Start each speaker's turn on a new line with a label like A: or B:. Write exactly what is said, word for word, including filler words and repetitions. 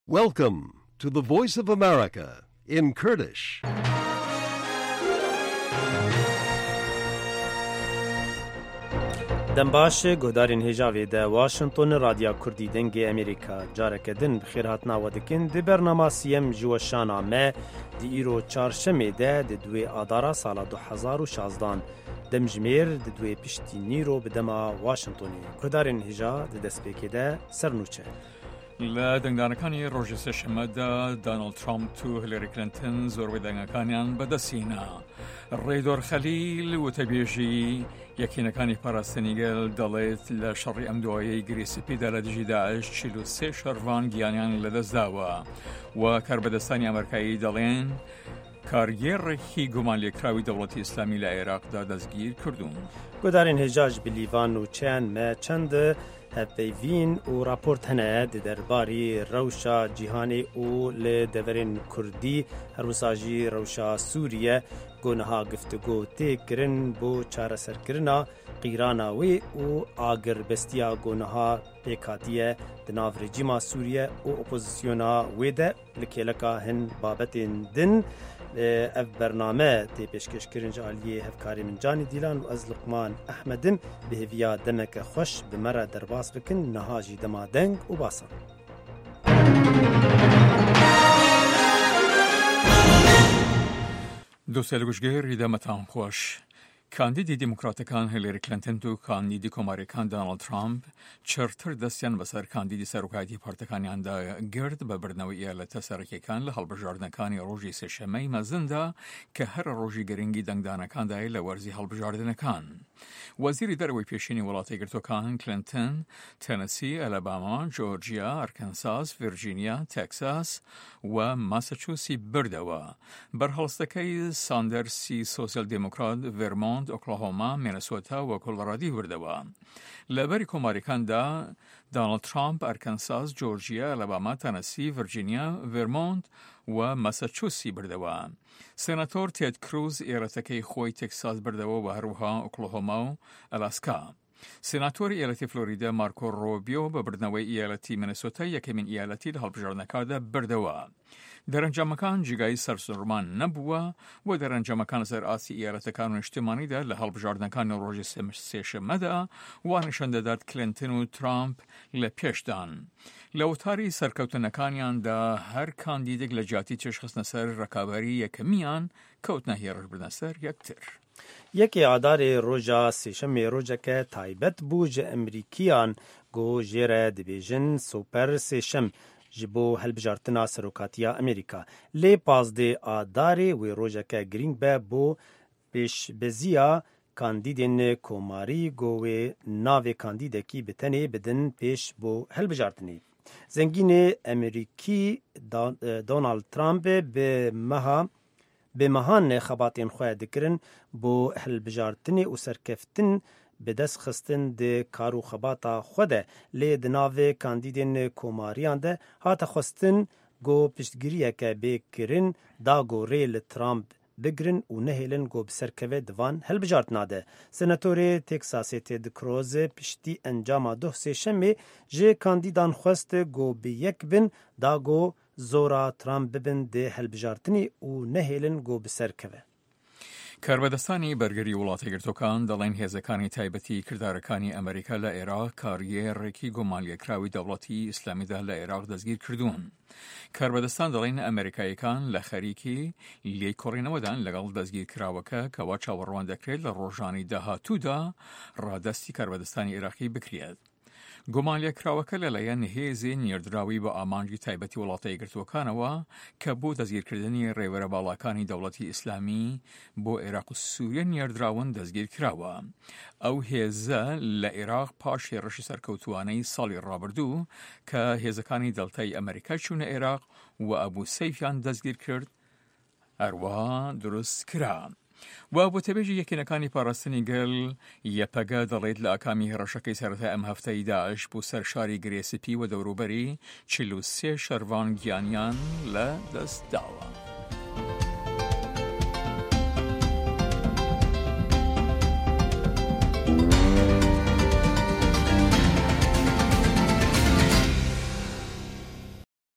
A: Welcome to the Voice of America in Kurdish.
B: دنباش گودارین هجاوی ده واشنطن رادیا کردی دنگ امریکا جارک دن بخیر هاتنا ودکن دی برنامه سیم جوشانا ما دی ایرو چارشمه ده دی دوی آدارا سالا دو هزار و شازدان دمجمیر دی دوی پشتی نیرو بدما واشنطنی گودارین هجا دی دسپیکی ده سرنوچه
C: لا دنگدانەکانی ڕۆژی سێشەممەدا دانالد ترامپ و هیلاری کلینتن زۆربەی دەنگەکانیان بەدەستینا. ڕێدۆر خەلیل وتەبێژی یەکینەکانی پاراستنیگەل دەڵێت لە شەڕی ئەم دوایەی گریسپیدا لە دژی داعش چل و سێ شەڕوان گیانیان لەدەستداوە و کاربەدەستانی ئەمریکایی دەڵێن کارگێڕێکی گومان لێکراوی دەوڵەتی ئیسلامی لە عێراقدا دەستگیر کردوون.
B: گودارین هجاج بلیوان و چیان ما چەند هەپەیڤین و راپۆرت هەنە دەرباری ڕەوشە جیهانی و لە دەڤەرین کوردی هەروساژی ڕەوشە سووریە گۆنەها گفتگۆ تێکردن بۆ چارەسەرکردنا قیراناوی و ئاگربەستیا گۆنەها پێکهاتیە دناو ڕێجیما سووریە و ئۆپۆزیسیۆنا وێدە لە کێلەکە هەن بابەتێن دن ev bername tê pêşkêşkirin ji aliyê hevkarê min Canî Dîlan û ez Luqman Ehmedin bi hêviya demeke xweş bi me re derbas bikin niha jî dema deng û basan.
C: دووسێ لە گوشتگێری دەمەتان خۆش. کاندیدی دیموکراتەکان هیلاری کلینتن و کاندیدی کۆماریەکان دانالد ترامپ چرتر دەستیان بەسەر کاندیدی سەرۆکایەتی پارتەکانیاندا گرت بە بردنەوەی ئێلەتە سەرەکیەکان لە هەڵبژاردنەکانی ڕۆژی سێشەممەی مەزندا کە هەر ڕۆژی گرنگی دەنگدانەکاندای لە وەرزی هەڵبژاردنەکان. وەزیری دەرەوەی پێشینی وڵاتی گرتوەکان کلینتن تەنەسی، ئەلەباما، جۆرجیا، ئەرکەنساس، ڤیرجینیا، تێکساس و ماسەچوسی بردەوە. بەرهەڵستەکەی ساندەرسی سۆسیال دیموکرات ڤێرمۆنت، ئۆکلاهۆما، مینەسۆتا و کۆلۆرادۆ بردەوە. لەبەری کۆماریەکاندا دانالد ترامپ ئەرکەنساس، جۆرجیا، ئەلەباما، تەنەسی، ڤیرجینیا، ڤێرمۆنت و ماسەچوسی بردەوە. سێناتۆر تێد کروز ئێرەتەکەی خۆی تێکساس بردەوە و هەروەها ئۆکلاهۆما و ئەلاسکا. سێناتۆری ئێلەتی فلۆریدا مارکۆ ڕۆبیۆ بە بردنەوەی ئێلەتی مینەسۆتا یەکەمین ئێلەتی لە هەڵبژاردنەکاندا بردەوە. دەرەنجامەکان جگای سەرسوڕمان نەبووە و دەرەنجامەکان سەر ئاسی ئێرەتەکان و نیشتیمانیدا لە هەڵبژاردنەکانی ڕۆژی سێشەممەدا وانیشان دەدات کلینتن و ترامپ لە پێشدان. لە وتاری سەرکەوتنەکانیاندا هەر کاندیدێک لە جیاتی چێژخستنە سەر ڕکابەری یەکەمیان کەوتنە هێرشبردنە سەر یەکتر.
B: یەکێ ئادارێ ڕۆژە سێشەمێ ڕۆژەکە تایبەت بوو ji ئەمریکیان گۆ ژێرە دەبێژن سوپەر سێشەم ji bo helbijartina serokatiya Amerîka. Lê pazdê adarê wê rojeke girîng be bo pêşbeziya kandîdên komarî got wê navê kandîdekî bi tenê bidin pêş bo helbijartinê. Zengînê Amerîkî Donald Trump bi meha bi mehan xebatên xwe dikirin bo helbijartinê û serkeftin bi dest xistin di kar û xebata xwe de lê di navê kandîdên komariyan de hate xwestin got piştgiriyeke bêkirin da got rê li Trump bigirin û nehêlin got bi serkeve divan helbijartina de. Senatorê Teksasê Ted Cruz piştî encama duh sêşemê ji kandîdan xwest got bi yek bin da got zora Trump bibin dê helbijartinê û nehêlin got bi serkeve.
C: کاربەدەستانی بەرگەری وڵاتی گرتوەکان دەڵێن هێزەکانی تایبەتی کردارەکانی ئەمریکا لە عێراق کارگێڕێکی گۆمانلێکراوی دەوڵەتی ئیسلامیدا لە عێراق دەستگیر کردوون. کاربەدەستان دەڵێن ئەمریکایەکان لە خەریکی لێکۆڕینەوەدان لەگەڵ دەستگیرکراوەکە کەوا چاوەڕوان دەکرێت لە ڕۆژانی داهاتوودا ڕادەستی کاربەدەستانی عێراقی بکرێت. گۆمانلێکراوەکە لەلایەن هێزی نێردراوی بە ئامانجی تایبەتی وڵاتە یەکگرتووەکانەوە کە بۆ دەستگیرکردنی ڕێوەرە باڵاکانی دەوڵەتی ئیسلامی بۆ عێراق و سووریا نێردراون دەستگیر کراوە. ئەو هێزە لە عێراق پاش هێرشی سەرکەوتوانەی ساڵی ڕابردوو کە هێزەکانی دەڵتای ئەمریکا چوونە عێراق و ئەبوو سەیفیان دەستگیر کرد هەروەها دروست کرا. و بۆ تەبێژی یەکێنەکانی پاراستنی گەل یەپەگە دەڵێت لە ئاکامی هێرشەکەی سەرەتا ئەم هەفتەی داعش بۆ سەر شاری گرێسپی و دەوروبەری چل و سێ شەروان گیانیان لە دەست داوە.